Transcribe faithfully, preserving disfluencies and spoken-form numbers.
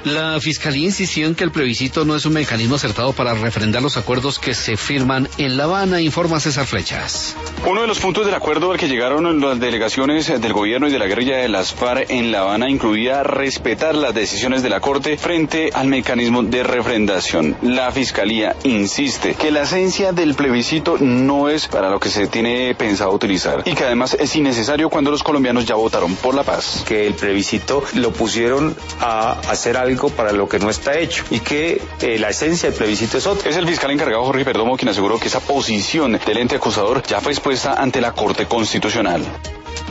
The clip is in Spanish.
La Fiscalía insistió en que el plebiscito no es un mecanismo acertado para refrendar los acuerdos que se firman en La Habana, informa César Flechas. Uno de los puntos del acuerdo al que llegaron las delegaciones del gobierno y de la guerrilla de las FARC en La Habana incluía respetar las decisiones de la Corte frente al mecanismo de refrendación. La Fiscalía insiste que la esencia del plebiscito no es para lo que se tiene pensado utilizar y que además es innecesario cuando los colombianos ya votaron por la paz. Que el plebiscito lo pusieron a hacer algo para lo que no está hecho y que eh, la esencia del plebiscito es otra. Es el fiscal encargado Jorge Perdomo quien aseguró que esa posición del ente acusador ya fue expuesta ante la Corte Constitucional.